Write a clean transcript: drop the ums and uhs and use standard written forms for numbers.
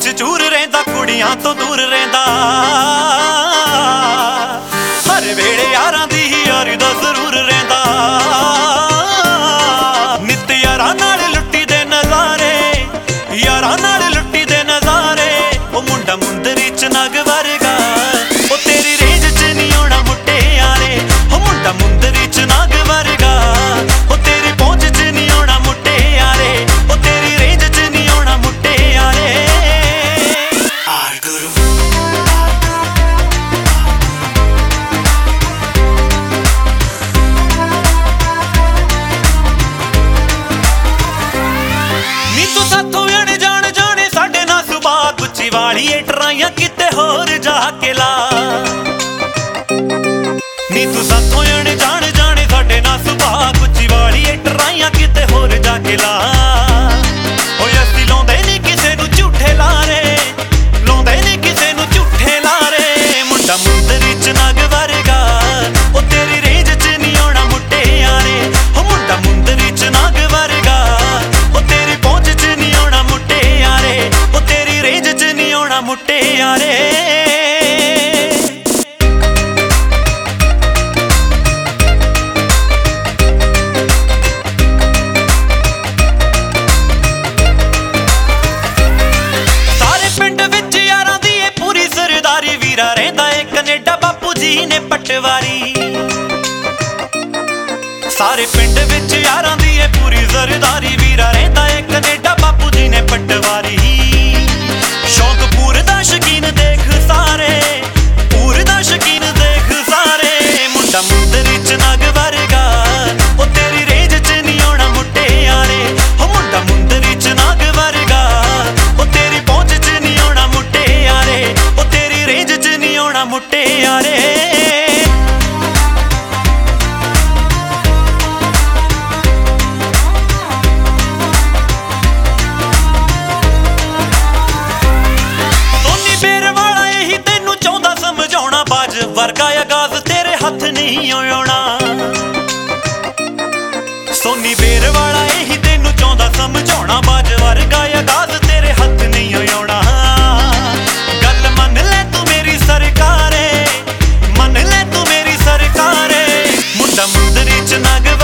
चूर रहिंदा कुड़ियां तो दूर रहिंदा हर वेले यारां दी यारी दा जरूर रहिंदा नित यारां नाल लुट्टी दे नज़ारे यारां नाल लुट्टी दे नज़ारे ओ मुंडा मुंदरी च नग वर्गा ओ तेरी रेंज च नहीं आउणा मुटियारे ओ मुंडा मुंदरी च नग वर्गा ओ तेरी पहुंच च नहीं आउणा मुटियारे ओ तेरी रेंज च नहीं आउणा मुटियारे वाली ट्राइयां किते होर जाके ला नी तू साथों अण जान जाने साडे ना सुभाऽ गुच्ची वाली ट्राइयां किते होर जाके ला ओए असीं लाउंदे नी किसे नूं झूठे लारे लाउंदे नी किसे नूं झूठे लारे मुंडा मुंदरी च नग वर्गा ओ तेरी रेंज च नहीं आउणा मुटियारे ओ मुंडा मुंदरी च नग वर्गा ओ तेरी पहुंच च नहीं आउणा मुटियारे ओ तेरी रेंज च नहीं आउणा मुटियारे कनेडा बापू जी ने पटवारी सारे पिंड विच यारां दी पूरी सरदारी वीरा रहिंदा है कनेडा बापू जी ने पटवारी शौक पूर दा शकीन देख सारे पूर दा शकीन देख सारे मुंडा मुंदरी च नग वर्गा ओ तेरी रेंज च नहीं आउणा मुटियारे ओ मुंडा मुंदरी च नग वर्गा ओ तेरी पहुंच च नहीं आउणा मुटियारे ओ तेरी रेंज च नहीं आउणा मुटियारे वर्गा आगाज तेरे हथ नहीं आउणा सोनी बेर वाला यही तेनू चाहुंदा समझाउणा बाज वर्गा आगाज तेरे हथ नहीं आउणा गल मन ले तू मेरी सरकारे मन ले तू मेरी सरकारे मुंडा मुंदरी च नग